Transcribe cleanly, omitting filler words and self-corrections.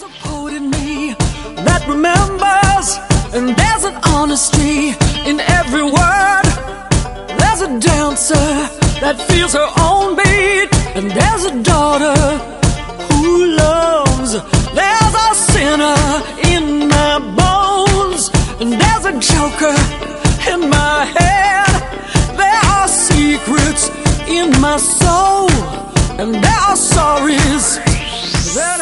There's a poet in me that remembers, and there's an honesty in every word. There's a dancer that feels her own beat, and there's a daughter who loves. There's a sinner in my bones, and there's a joker in my head. There are secrets in my soul, and there are stories that